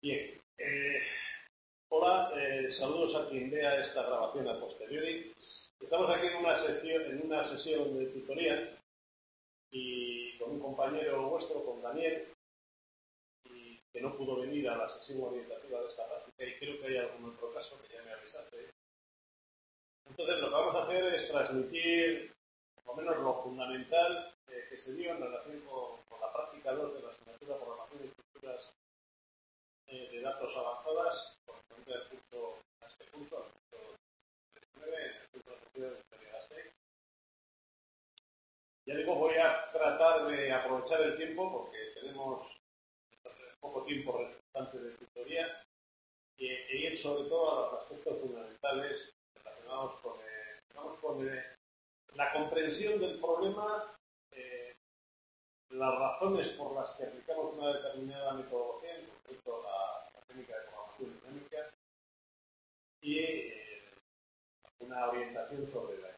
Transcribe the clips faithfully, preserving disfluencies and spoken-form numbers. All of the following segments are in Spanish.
Bien, eh, hola, eh, saludos a quien vea esta grabación a posteriori. Estamos aquí en una sesión, en una sesión de tutoría y con un compañero vuestro, con Daniel, y que no pudo venir a la sesión orientativa de esta práctica y creo que hay algún otro caso que ya me avisaste. Entonces lo que vamos a hacer es transmitir por lo menos lo fundamental eh, que se dio en relación con, con la práctica dos de la asignatura Programación y Estructuras eh, de Datos Avanzadas, correspondiente al curso, a este curso, al curso diecinueve, en el curso de Sociedad de Historia de Gasteiz. Ya digo, voy a tratar de aprovechar el tiempo porque tenemos poco tiempo resultante de tutoría y, e ir sobre todo a los aspectos fundamentales relacionados con, eh, digamos, con eh, la comprensión del problema, eh, las razones por las que aplicamos una determinada metodología, en concreto la, la técnica de programación dinámica, y eh, una orientación sobre la.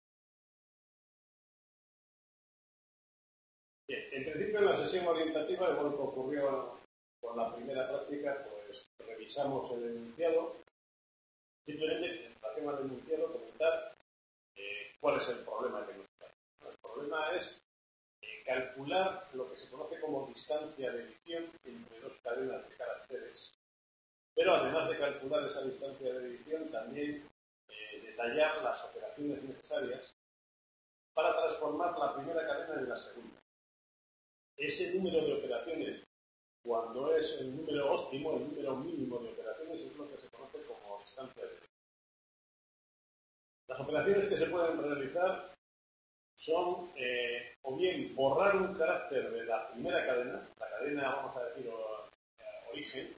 Bien, en principio en la sesión orientativa, igual que ocurrió con la primera práctica, pues revisamos el enunciado. Simplemente en relación al enunciado comentar eh, cuál es el problema que nos trae. El problema es eh, calcular lo que se conoce como distancia de edición entre dos cadenas de caracteres. Pero además de calcular esa distancia de edición, también eh, detallar las operaciones necesarias para transformar la primera cadena en la segunda. Ese número de operaciones, cuando es el número óptimo, el número mínimo de operaciones, es lo que se conoce como distancia de edición. Las operaciones que se pueden realizar son eh, o bien borrar un carácter de la primera cadena, la cadena, vamos a decir, o, eh, origen,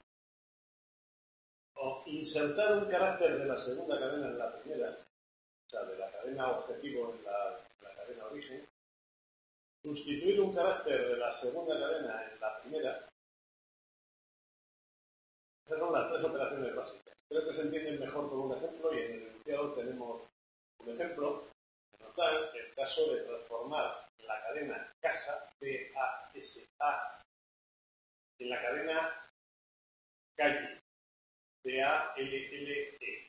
o insertar un carácter de la segunda cadena en la primera, o sea, de la cadena objetivo en la, en la cadena origen, sustituir un carácter de la segunda cadena en la primera. Esas son las tres operaciones básicas. Creo que se entienden mejor con un ejemplo y en el enunciado tenemos un ejemplo que nos da el caso de transformar la cadena casa, C A S A, en la cadena calle, C A L L E.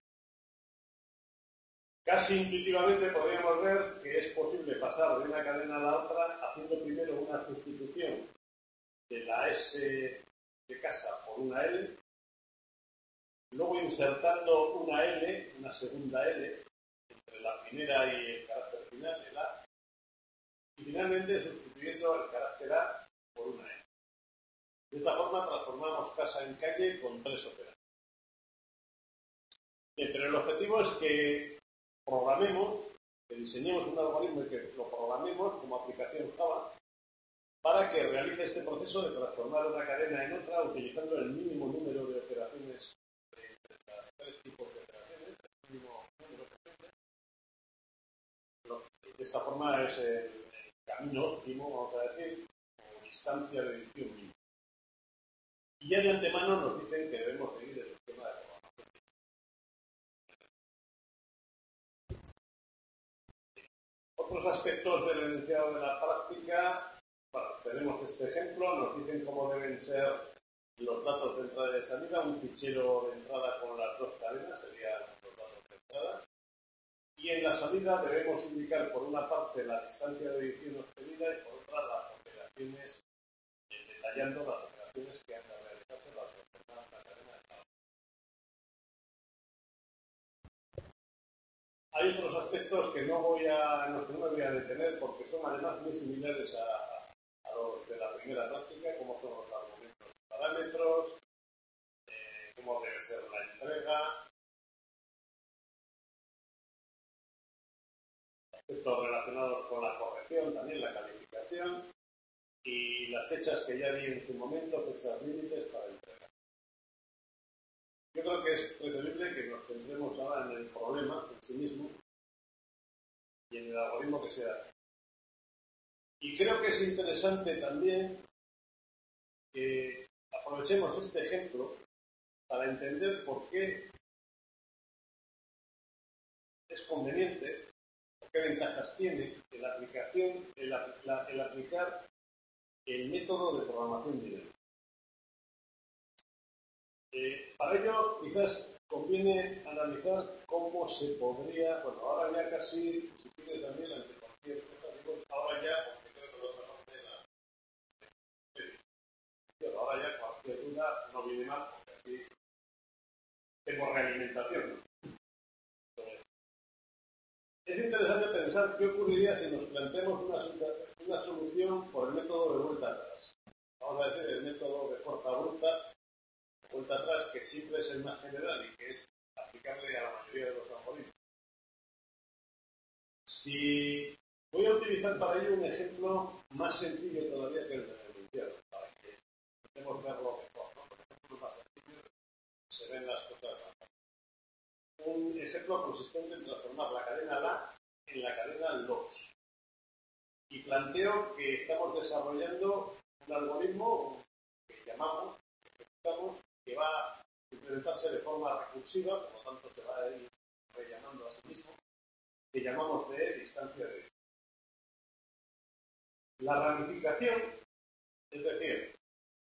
Casi intuitivamente podríamos ver que es posible pasar de una cadena a la otra haciendo primero una sustitución de la S de casa por una L, luego insertando una L, una segunda L, entre la primera y el carácter final, el A, y finalmente sustituyendo el carácter A por una L. De esta forma transformamos casa en calle con tres operaciones. Bien, pero el objetivo es que programemos, que diseñemos un algoritmo y que lo programemos como aplicación Java para que realice este proceso de transformar una cadena en otra utilizando el mínimo número de operaciones entre los tres tipos de operaciones, el mínimo número posible. De esta forma es el, el camino óptimo, vamos a decir, o distancia de edición mínima. Y ya de antemano nos dicen que debemos seguir el sistema de programación. Otros aspectos del enunciado de la práctica, bueno, tenemos este ejemplo, nos dicen cómo deben ser los datos de entrada y de salida, un fichero de entrada con las dos cadenas, serían los datos de entrada, y en la salida debemos indicar por una parte la distancia de edición obtenida y por otra las operaciones, eh, detallando las operaciones que han de realizarse para transformar la cadena en la. Hay otros aspectos que no voy a, no, no me voy a detener porque son además muy similares a, a los de la primera práctica, como son los argumentos y parámetros, eh, cómo debe ser la entrega, aspectos relacionados con la corrección, también la calificación y las fechas que ya di en su momento, fechas límites para entrega. Yo creo que es preferible que nos centremos ahora en el problema en sí mismo y en el algoritmo que se hace. Y creo que es interesante también que aprovechemos este ejemplo para entender por qué es conveniente, por qué ventajas tiene la aplicación, el, la, el aplicar el método de programación dinámica. Eh, para ello, quizás conviene analizar cómo se podría, bueno, ahora ya casi, si quieres también, ante cualquier cosa, digo, ahora ya, porque creo que lo otra de la... Pero ahora ya cualquier duda no viene mal, porque aquí tengo realimentación. Entonces, es interesante pensar qué ocurriría si nos planteamos una, una solución por el método de vuelta atrás. Vamos a decir, el método de fuerza bruta, vuelta atrás, que siempre es el más general y que es aplicable a la mayoría de los algoritmos. Si voy a utilizar para ello un ejemplo más sencillo todavía que el del enunciado, para que podamos verlo mejor, ¿no? Por ejemplo, más sencillo se ven las cosas más. Un ejemplo consistente en transformar la cadena LA en la cadena LOS. Y planteo que estamos desarrollando un algoritmo que llamamos, que, que va a implementarse de forma recursiva, por lo tanto se va a ir rellamando a sí mismo, que llamamos de distancia de. La ramificación, es decir,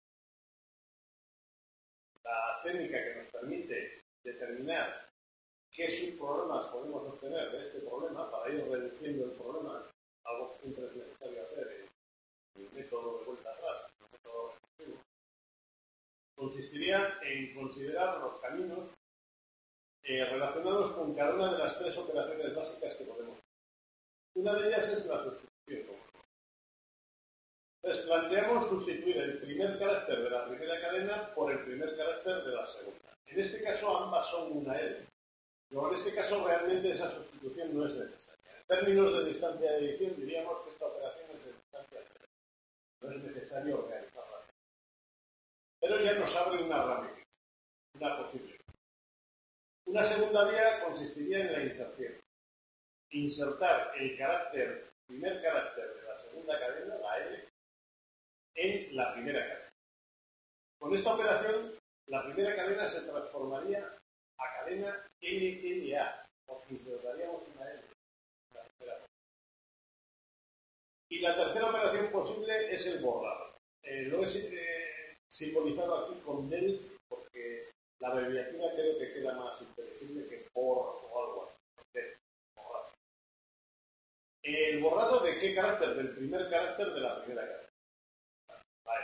la técnica que nos permite determinar qué subproblemas podemos obtener de este problema para ir reduciendo el problema, algo que siempre es necesario hacer en el método de vuelta atrás, en el método recursivo, consistiría en considerar los caminos eh, relacionados con cada una de las tres operaciones básicas que podemos hacer. Una de ellas es la sustitución. Entonces, planteamos sustituir el primer carácter de la primera cadena por el primer carácter de la segunda. En este caso, ambas son una L. Luego, en este caso, realmente esa sustitución no es necesaria. En términos de distancia de edición, diríamos que esta operación es de distancia cero. No es necesario realizarla. Pero ya nos abre una ramificación, una posible. Una segunda vía consistiría en la inserción. Insertar el carácter, primer carácter de la segunda cadena, la L, en la primera cadena. Con esta operación, la primera cadena se transformaría a cadena L L A, porque insertaríamos una L. La tercera. Y la tercera operación posible es el borrado. Eh, lo he eh, simbolizado aquí con del, porque la abreviatura creo que queda más inteligible que por o algo así. Del, borrado. ¿El borrado de qué carácter? Del primer carácter de la primera cadena. Vale.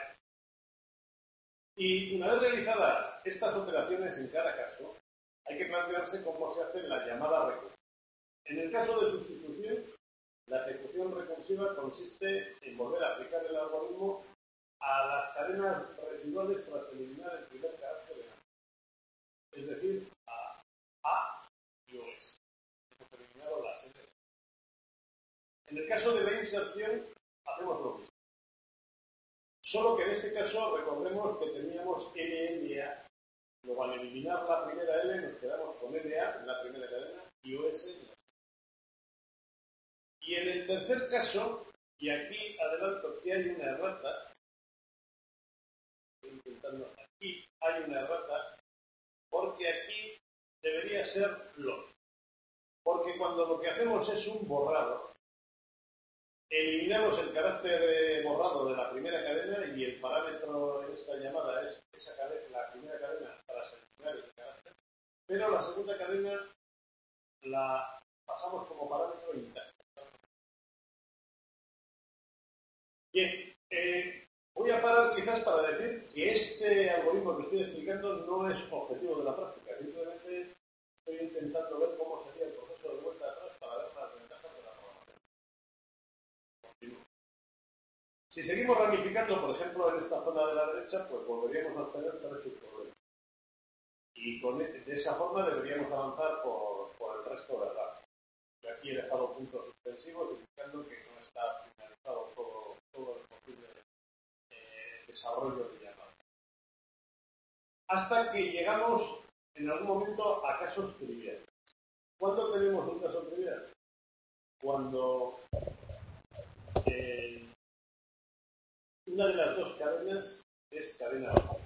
Y una vez realizadas estas operaciones en cada caso, hay que plantearse cómo se hace la llamada recursiva. En el caso de sustitución, la ejecución recursiva consiste en volver a aplicar el algoritmo a las cadenas residuales tras eliminar el primer carácter de A. Es decir, a A y O S. Hemos eliminado las S. En el caso de la inserción, hacemos lo mismo. Solo que en este caso recordemos que teníamos L L A. Luego, al eliminar la primera L, nos quedamos con L A en la primera cadena y O S en la segunda. Y en el tercer caso, y aquí adelanto que hay una errata, estoy intentando, aquí hay una errata, porque aquí debería ser LOS. Porque cuando lo que hacemos es un borrado, eliminamos el carácter borrado de la primera cadena y el parámetro en esta llamada es esa cadena, la primera cadena para seleccionar ese carácter, pero la segunda cadena la pasamos como parámetro intacto. Bien, eh, voy a parar quizás para decir que este algoritmo que estoy explicando no es objetivo de la práctica, simplemente estoy intentando ver cómo sería el proceso de vuelta atrás para ver las ventajas de la programación. Continúo. Si seguimos ramificando, por ejemplo, en esta zona de la derecha, pues volveríamos a obtener tres subproblemas. Y con, de esa forma deberíamos avanzar por, por el resto de la tabla. Yo aquí he dejado puntos suspensivos indicando que no está finalizado todo, todo el posible eh, desarrollo de llamada. Hasta que llegamos en algún momento a casos triviales. ¿Cuándo tenemos un caso trivial? Cuando eh, una de las dos cadenas es cadena baja.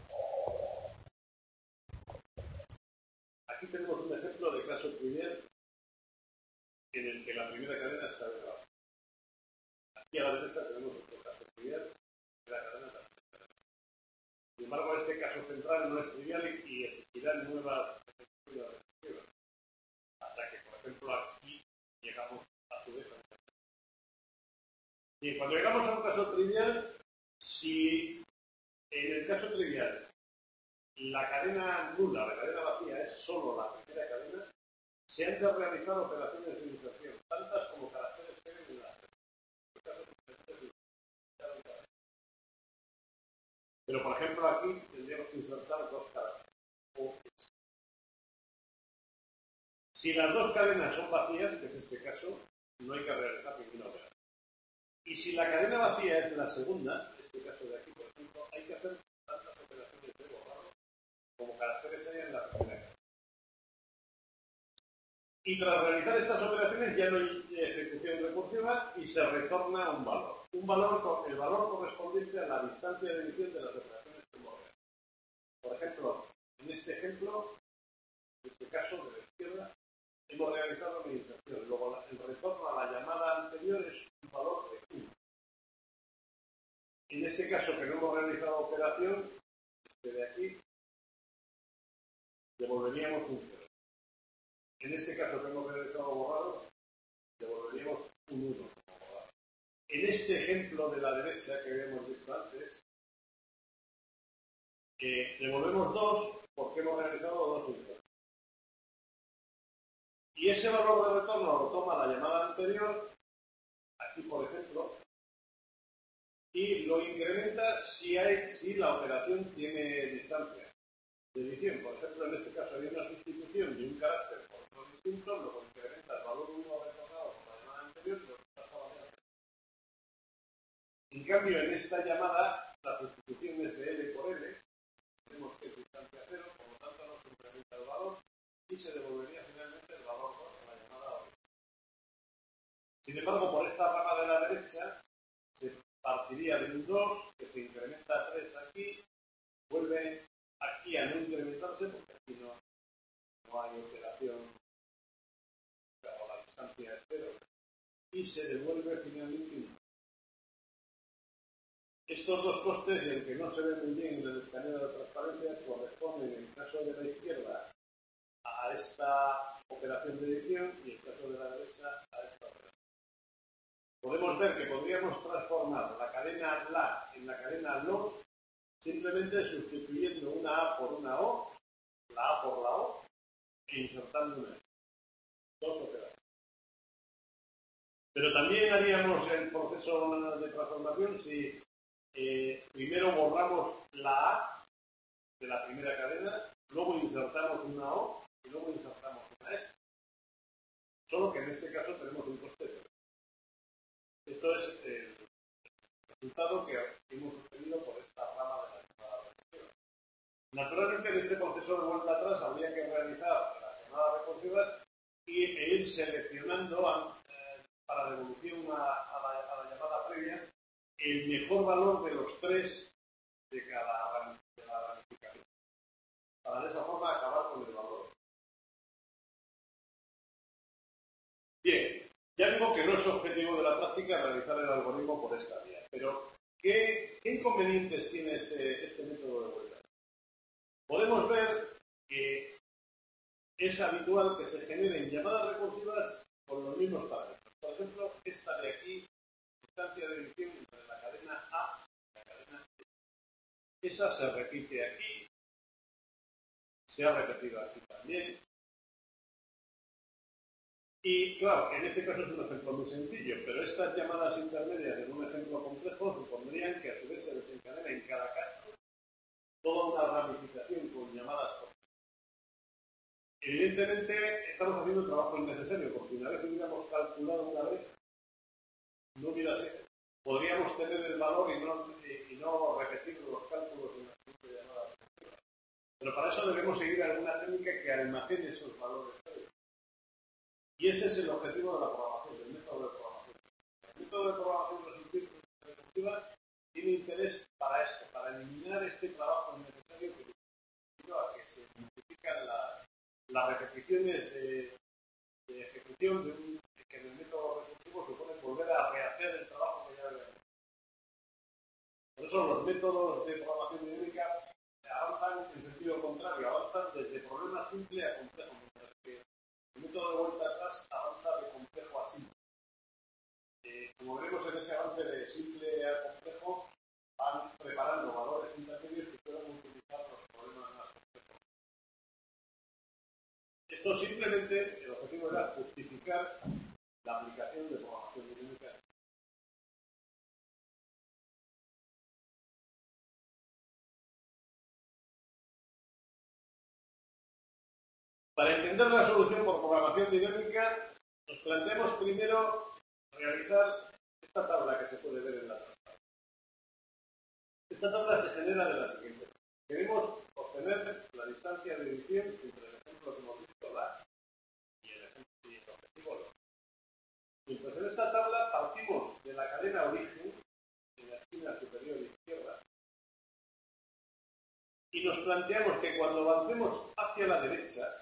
Aquí tenemos un ejemplo de caso trivial en el que la primera cadena es cadena baja. Aquí a la derecha tenemos otro caso trivial de la cadena baja. Sin embargo, este caso central no es trivial y es Y cuando llegamos a un caso trivial, si en el caso trivial la cadena nula, la cadena vacía, es solo la primera cadena, se han de realizar operaciones de inserción, tantas como caracteres que ven en la Pero, por ejemplo, aquí tendríamos que insertar dos caracteres. Si las dos cadenas son vacías, que es este caso, no hay que realizar ninguna operación. Y si la cadena vacía es la segunda, en este caso de aquí, por ejemplo, hay que hacer tantas operaciones de borrado como caracteres hay en la primera cadena. Y tras realizar estas operaciones ya no hay ejecución recursiva y se retorna un valor. Un valor, el valor correspondiente a la distancia de edición de las operaciones que hemos realizado. Por ejemplo, en este ejemplo, en este caso de la izquierda, hemos realizado una inserción. Luego el retorno a la llamada anterior es un valor de uno. En este caso que no hemos realizado operación, este de aquí, devolveríamos un cero. En este caso que hemos realizado borrado, devolveríamos un uno como borrado. En este ejemplo de la derecha que habíamos visto antes, eh, devolvemos dos porque hemos realizado dos inserciones. Y ese valor de retorno lo toma la llamada anterior, aquí por ejemplo, y lo incrementa si, hay, si la operación tiene distancia de edición. Por ejemplo, en este caso hay una sustitución de un carácter por otro distinto, luego incrementa el valor uno retornado por la llamada anterior y lo pasa a la llamada. En cambio, en esta llamada, la sustitución es de L por L, tenemos que es distancia cero, por lo tanto no se incrementa el valor y se devolvería finalmente el valor dos a la llamada original. Sin embargo, por esta rama de la derecha, se partiría de un dos, que se incrementa a tres aquí, vuelve aquí a no incrementarse, porque aquí no, no hay operación, o la distancia es cero, y se devuelve finalmente uno. Estos dos costes, y el que no se ve muy bien en el escaneo de transparencia, corresponden en el caso de la izquierda a esta operación de edición y en el caso de la derecha a esta operación. Podemos ver que podríamos transformar la cadena la en la cadena lo simplemente sustituyendo una A por una O, la A por la O, e insertando una E. Dos operaciones. Pero también haríamos el proceso de transformación si eh, primero borramos la A de la primera cadena, luego insertamos una O y luego insertamos una S. Solo que en este caso tenemos un coste. Esto es el resultado que hemos obtenido por esta rama de la llamada recursiva. Naturalmente, en este proceso de vuelta atrás habría que realizar las llamadas recursivas y e ir seleccionando eh, para devolución a, a, la, a la llamada previa el mejor valor de los tres de cada de la ramificación. Para de esa forma acabar con el valor. Bien, ya digo que no es objetivo de la práctica realizar el algoritmo por esta vía, pero ¿qué, qué inconvenientes tiene este, este método de vuelta? Podemos ver que es habitual que se generen llamadas recursivas con los mismos parámetros. Por ejemplo, esta de aquí, distancia de edición entre la cadena A y la cadena B. Esa se repite aquí, se ha repetido aquí también. Y claro, en este caso es un ejemplo muy sencillo, pero estas llamadas intermedias en un ejemplo complejo supondrían que a su vez se desencadena en cada caso toda una ramificación con llamadas por. Evidentemente estamos haciendo un trabajo innecesario, porque una vez que hubiéramos calculado una vez, no hubiera sido. Podríamos tener el valor y no, y, y no repetir los cálculos en la siguiente llamada. Pero para eso debemos seguir alguna técnica que almacene esos valores. Y ese es el objetivo de la programación, del método de programación. El método de programación resultiva tiene interés para esto, para eliminar este trabajo innecesario que lleva a que se multiplican la, las repeticiones de, de ejecución de un, que en el método recursivo supone volver a rehacer el trabajo que ya había hecho. Por eso los métodos de programación dinámica avanzan en sentido contrario, avanzan desde problemas simples a complejos, mientras que el método de vuelta atrás avanza de complejo a simple. Eh, como veremos en ese avance parte de simple a complejo, van preparando valores intermedios que puedan utilizar los problemas más complejos. Esto simplemente, el objetivo era justificar la aplicación de programación dinámica. Para entender la solución por programación dinámica, nos planteamos primero realizar esta tabla que se puede ver en la pantalla. Esta tabla se genera de la siguiente forma. Queremos obtener la distancia de edición entre el ejemplo que hemos visto, la y el ejemplo y el objetivo, lo. Entonces, en esta tabla partimos de la cadena origen, en la esquina superior izquierda, y nos planteamos que cuando avancemos hacia la derecha,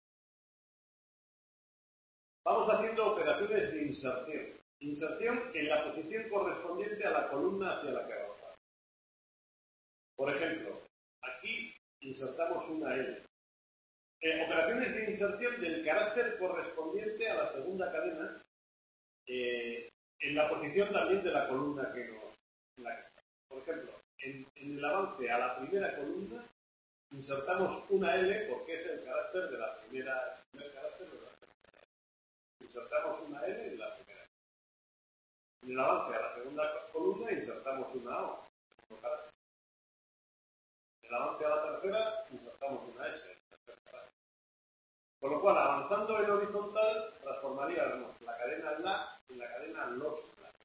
vamos haciendo operaciones de inserción. Inserción en la posición correspondiente a la columna hacia la que avanzamos. Por ejemplo, aquí insertamos una L. Eh, operaciones de inserción del carácter correspondiente a la segunda cadena eh, en la posición también de la columna que nos, en la que está. Por ejemplo, en, en el avance a la primera columna insertamos una L porque es el carácter de la primera, el primer carácter de la segunda. Insertamos una L en la primera. En el avance a la segunda columna insertamos una O. En el avance a la tercera insertamos una S. Con lo cual, avanzando en horizontal, transformaríamos la cadena LA en la cadena LOS.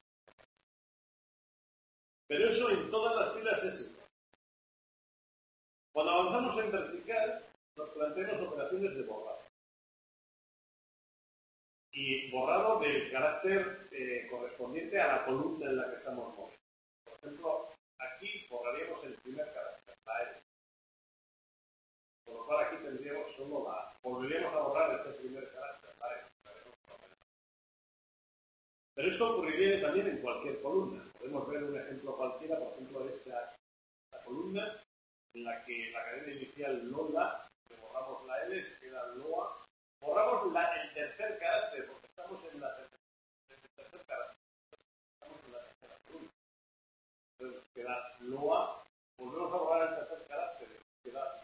Pero eso en todas las filas es igual. Cuando avanzamos en vertical, nos planteamos operaciones de borrado. Y borrado del carácter eh, correspondiente a la columna en la que estamos moviendo. Por ejemplo, aquí borraríamos el primer carácter, la L. Por lo cual aquí tendríamos solo la A. Volveríamos a borrar este primer carácter, la L. Pero esto ocurriría también en cualquier columna. Podemos ver un ejemplo cualquiera, por ejemplo, esta, esta columna, en la que la cadena inicial LOLA, que borramos la L, se queda LOA. Borramos la, el tercer carácter, porque estamos en la tercera, el tercer carácter. Estamos en la tercera columna. Entonces queda LOA. Volvemos a borrar el tercer carácter. Queda.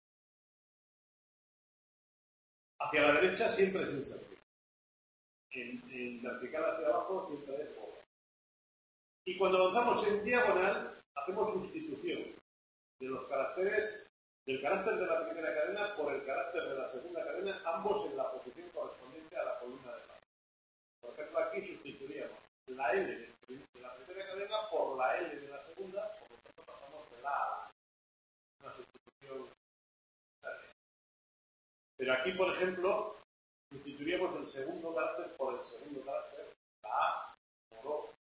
Hacia la derecha siempre es inserción. En, en vertical hacia abajo siempre es borra. Y cuando avanzamos en diagonal, hacemos sustitución de los caracteres, del carácter de la primera cadena por el carácter de la segunda cadena, ambos en la posición correspondiente a la columna de la. Por ejemplo, aquí sustituiríamos la L de la primera cadena por la L de la segunda, por lo tanto pasamos de la A a la. Una sustitución. Pero aquí, por ejemplo, sustituiríamos el segundo carácter por el segundo carácter, la A por O.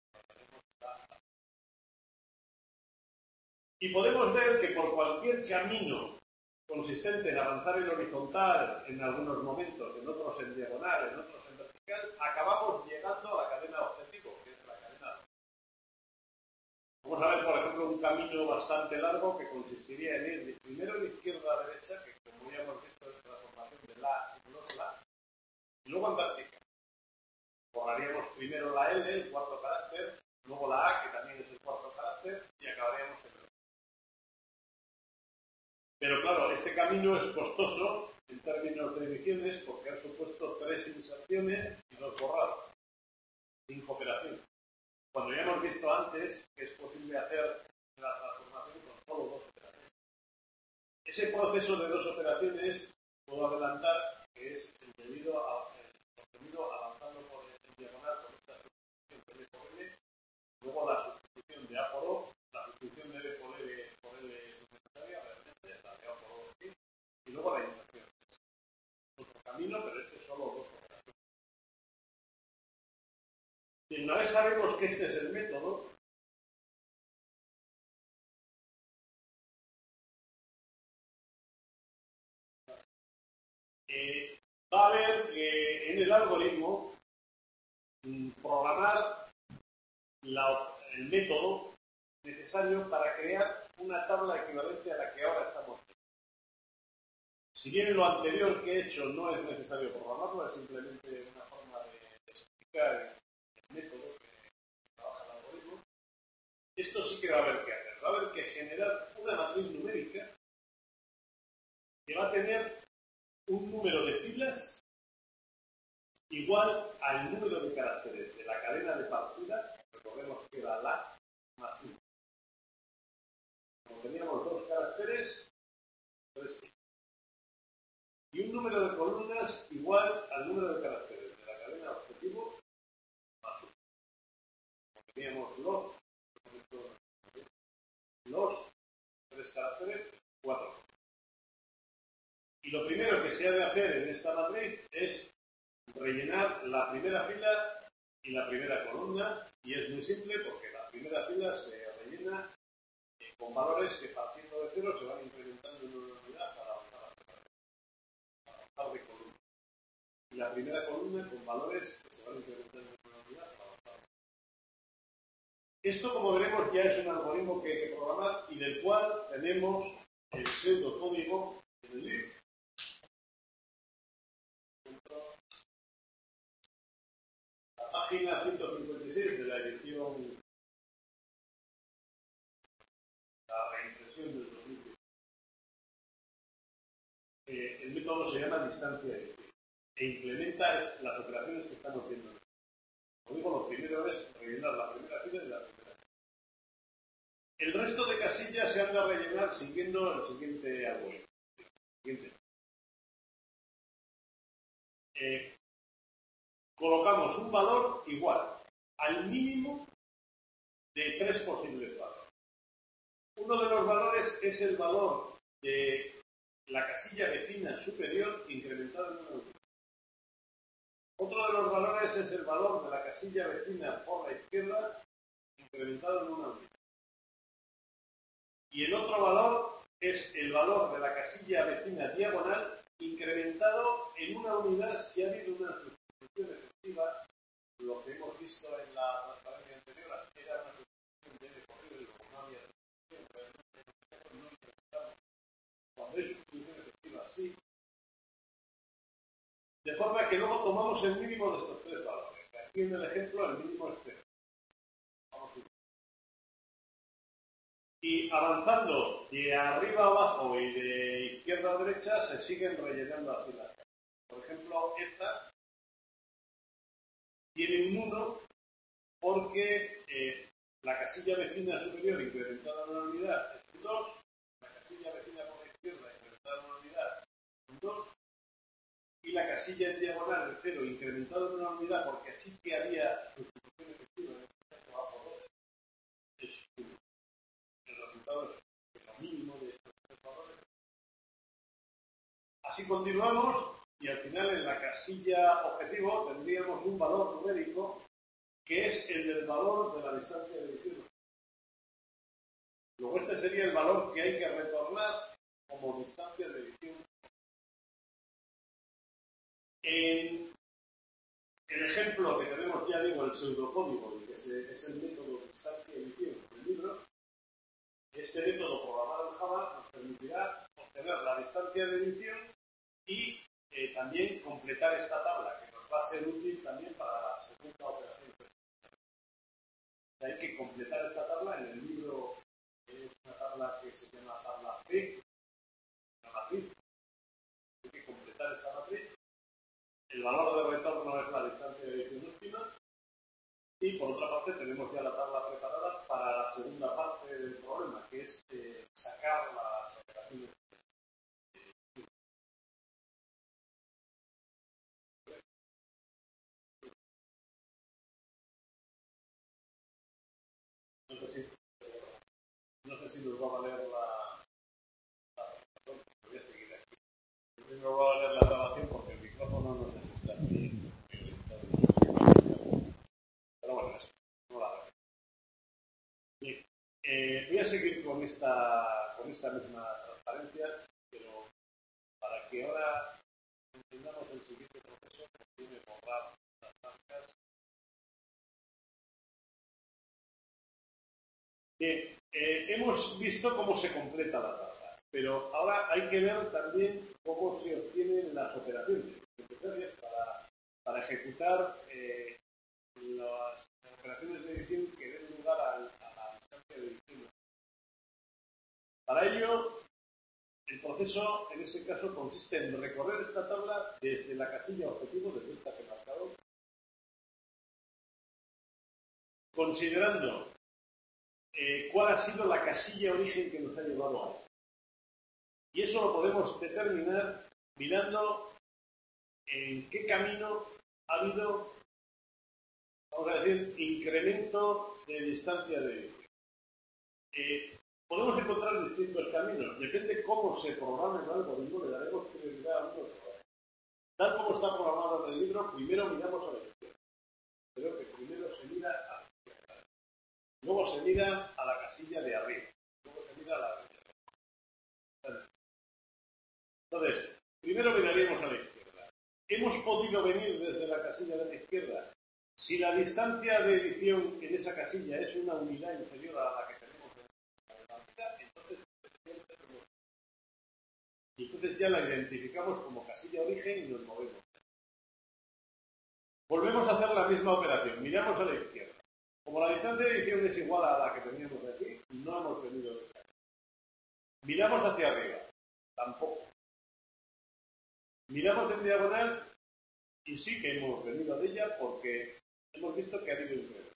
Y podemos ver que por cualquier camino consistente en avanzar en horizontal en algunos momentos, en otros en diagonal, en otros en vertical, acabamos llegando a la cadena objetivo, que es la cadena. Vamos a ver, por ejemplo, un camino bastante largo que consistiría en ir de primero de izquierda a derecha, que como ya hemos visto es la formación de la y los la, y luego en vertical. Borraríamos primero la L, el cuarto carácter, luego la A, que también es el cuarto carácter, y acabaríamos en el. Pero claro, este camino es costoso en términos de ediciones porque han supuesto tres inserciones y dos borrados. Cinco operaciones. Cuando ya hemos visto antes que es posible hacer la transformación con solo dos operaciones. Ese proceso de dos operaciones, puedo adelantar, que es el debido a, el contenido avanzando por el diagonal con esta sustitución de B por L, luego la sustitución de A por O, la sustitución de B por L por L es necesaria, realmente, la de A por O sí, y luego la inserción. Es otro camino, pero este es solo dos operaciones. Y una vez sabemos que este es el método, eh, va a haber que en el algoritmo mm, programar la, el método necesario para crear una tabla equivalente a la que ahora estamos viendo. Si bien lo anterior que he hecho no es necesario programarlo, es simplemente una forma de, de explicar el método que trabaja el algoritmo, que va a haber que hacer? Va a haber que generar una matriz numérica que va a tener un número de filas igual al número de caracteres de la cadena de partida. Recordemos que era la más uno. Como teníamos dos caracteres, tres filas. Y un número de columnas igual al número de caracteres de la cadena objetivo más uno. Como teníamos los, los tres caracteres, cuatro. Y lo primero que se ha de hacer en esta matriz es rellenar la primera fila y la primera columna, y es muy simple porque la primera fila se rellena eh, con valores que partiendo de cero se van incrementando en una unidad para avanzar de columna. Y la primera columna con valores que se van incrementando en una unidad para avanzar. Esto, como veremos, ya es un algoritmo que hay que programar y del cual tenemos el pseudocódigo en el libro. La página ciento cincuenta y seis de la edición, la reimpresión del dos mil diez. Eh, el método se llama distancia de e implementa las operaciones que estamos haciendo. Como digo, lo primero es rellenar la primera fila y la primera fila. El resto de casillas se han de rellenar siguiendo el siguiente algoritmo. Siguiente. Eh, colocamos un valor igual al mínimo de tres posibles valores. Uno de los valores es el valor de la casilla vecina superior incrementada en una unidad. Otro de los valores es el valor de la casilla vecina por la izquierda incrementado en una unidad. Y el otro valor es el valor de la casilla vecina diagonal incrementado en una unidad si ha habido una sustitución efectiva. Lo que hemos visto en la transparencia anterior era una sustitución de recorrido y luego no había sustitución, pero no incrementamos. Cuando hay sustitución efectiva, sí. De forma que luego tomamos el mínimo de estos tres valores. Aquí en el ejemplo el mínimo es cero. Vamos a ver. Y avanzando de arriba a abajo y de izquierda a derecha se siguen rellenando así las casillas. Por ejemplo, esta tiene un uno porque eh, la casilla vecina superior incrementada en una unidad es un dos, la casilla vecina por la izquierda incrementada en una unidad es un dos, y la casilla en diagonal de cero incrementada en una unidad porque sí que había sustitución efectiva en este caso A por dos es uno. El resultado es lo mínimo de estos tres valores. Así continuamos y al final en la casilla objetivo tendríamos un valor numérico que es el del valor de la distancia de edición. Luego este sería el valor que hay que retornar como distancia de edición. En el ejemplo que tenemos, ya digo, el pseudocódigo, que es el método de distancia de edición del libro, este método programado en Java nos permitirá obtener la distancia de edición y eh, también completar esta tabla, que nos va a ser útil también para la segunda operación. Hay que completar esta tabla en el libro, que es una tabla que se llama tabla C, la matriz. Hay que completar esta matriz. El valor de retorno es la distancia de edición última. Y por otra parte tenemos ya la tabla preparada para la segunda parte del problema, que es eh, sacar las operaciones. No sé si, no sé si nos va a valer la, la presentación, voy a seguir aquí. No sé si nos va a valer la grabación porque el micrófono no sé si está bien. Pero bueno, eso, no la veo. Bien, eh, voy a seguir con esta, con esta misma transparencia, pero para que ahora entendamos el siguiente proceso, conviene borrar las marcas. Bien, eh, hemos visto cómo se completa la tabla, pero ahora hay que ver también cómo se obtienen las operaciones necesarias para, para ejecutar eh, las operaciones de edición que den lugar a, a la distancia de edición. Para ello, el proceso en ese caso consiste en recorrer esta tabla desde la casilla objetivo, desde esta que he marcado, considerando eh, cuál ha sido la casilla origen que nos ha llevado a esto. Y eso lo podemos determinar mirando en qué camino ha habido, vamos a decir, incremento de distancia de edición. Eh, podemos encontrar distintos caminos, depende cómo se programe el algoritmo, le daremos prioridad a uno. Tal como está programado en el libro, primero miramos a la izquierda. Creo que primero se mira a la izquierda. Luego se mira a la casilla de arriba. Luego se mira a la derecha. Entonces, primero miraríamos a la izquierda. ¿Hemos podido venir desde la casilla de la izquierda? Si la distancia de edición en esa casilla es una unidad inferior a la que tenemos en la partida, entonces, y entonces ya la identificamos como casilla origen y nos movemos. Volvemos a hacer la misma operación. Miramos a la izquierda. Como la distancia de edición es igual a la que teníamos aquí, no hemos venido de esta. Miramos hacia arriba. Tampoco. Miramos en diagonal y sí que hemos venido de ella porque hemos visto que ha habido incremento.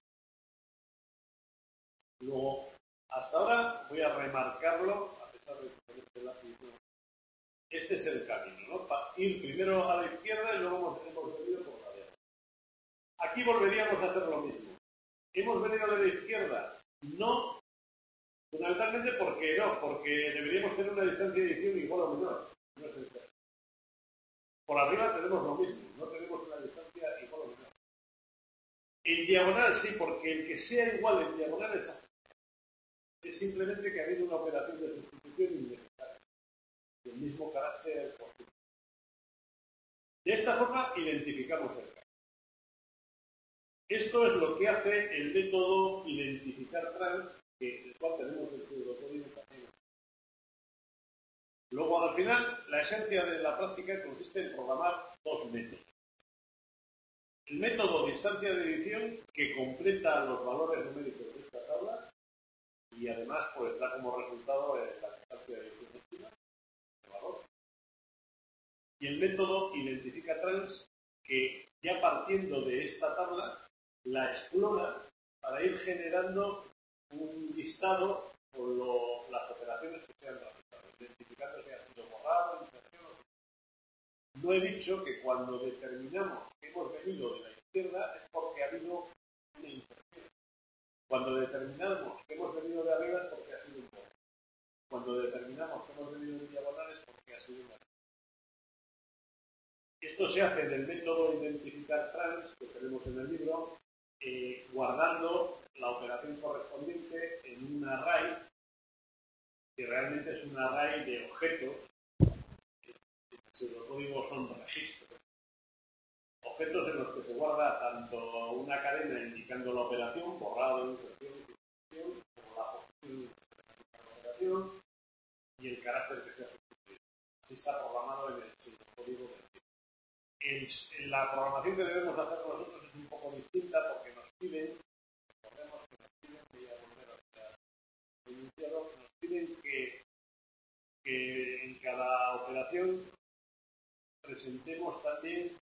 Luego, hasta ahora voy a remarcarlo, a pesar de que este lápiz no. Este es el camino, ¿no? Para ir primero a la izquierda y luego hemos, hemos venido por la derecha. Aquí volveríamos a hacer lo mismo. ¿Hemos venido de la izquierda? No, fundamentalmente porque no, porque deberíamos tener una distancia de edición igual o menor. No es el caso. Por arriba tenemos lo mismo, no tenemos una distancia igual o menor. En diagonal sí, porque el que sea igual en diagonal es así. Es simplemente que ha habido una operación de sustitución innecesaria, del mismo carácter positivo. De esta forma identificamos el camino. Esto es lo que hace el método identificar trans, que, el cual tenemos el pseudocódigo también. Luego, al final, la esencia de la práctica consiste en programar dos métodos. El método distancia de edición, que completa los valores numéricos de esta tabla, y además pues da como resultado eh, la distancia de edición óptima, el valor. Y el método identifica trans, que ya partiendo de esta tabla, la explora para ir generando un listado con lo, las operaciones que se han realizado, identificando si ha sido borrado, inserción. No he dicho que cuando determinamos que hemos venido de la izquierda es porque ha habido una inserción. Cuando determinamos que hemos venido de arriba es porque ha sido un borrado. Cuando determinamos que hemos venido de diagonal es porque ha sido una. Esto se hace en el método identificar trans que tenemos en el libro, eh, guardando la operación correspondiente en un array, que realmente es un array de objetos, que los códigos son registros. Objetos en los que se guarda tanto una cadena indicando la operación, borrado, inserción, sustitución, como la posición de la operación y el carácter que se ha sustituido. Así está programado en el código del El, la programación que debemos hacer nosotros es un poco distinta porque nos piden, recordemos que nos piden, voy a volver hacia el iniciado, nos piden que, que en cada operación presentemos también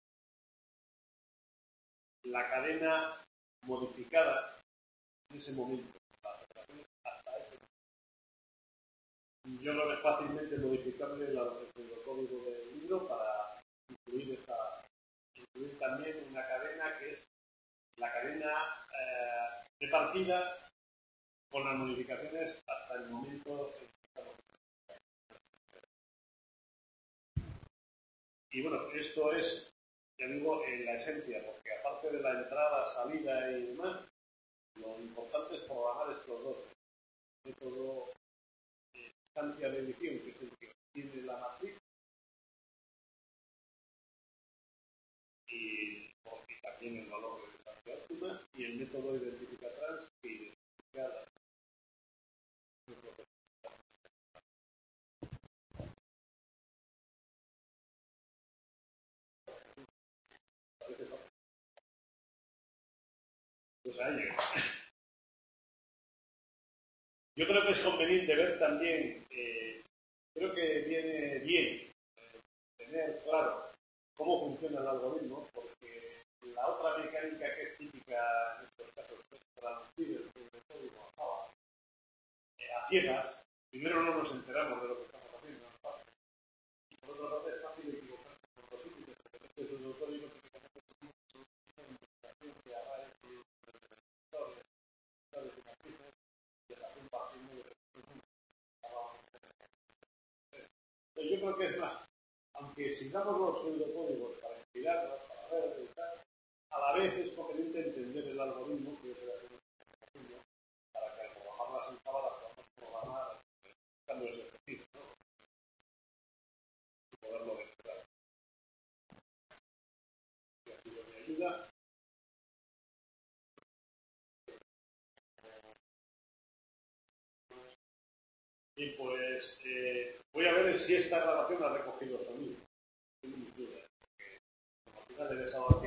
la cadena modificada en ese momento, las operaciones hasta ese momento. Yo creo que es fácilmente modificable el código del libro para incluir esta incluir también una cadena que es la cadena eh, de partida con las modificaciones hasta el momento en que estamos. Y bueno, esto es, ya digo, en la esencia, porque aparte de la entrada, salida y demás, lo importante es programar estos dos. El método de distancia de edición, que es el que tiene la matriz, y, y también el valor de distancia óptima, y el método de identificar trans, que identifica la. Pues ahí llega. Yo creo que es conveniente ver también, eh, creo que viene bien eh, tener claro cómo funciona el algoritmo, porque la otra mecánica que es típica en estos casos es traducir el código a Java eh, a ciegas. Primero no nos enteramos de lo que estamos haciendo, es fácil. Y por otra parte es fácil equivocarse por los sitios, porque este es un código que típicamente es una investigación de arraes y vectores, vectores y matrices, de la comparación de yo creo que es más, aunque sigamos los pseudocódigos para inspirarnos, para ver y tal, a la vez es conveniente entender el algoritmo que es el algoritmo para que al programar las entradas podamos programar buscando ese objetivo, ¿no? Y poderlo mejorar. Y ha sido mi ayuda. Y pues eh, voy a ver si esta grabación ha recogido sonido. Tengo mis dudas, porque como al final he dejado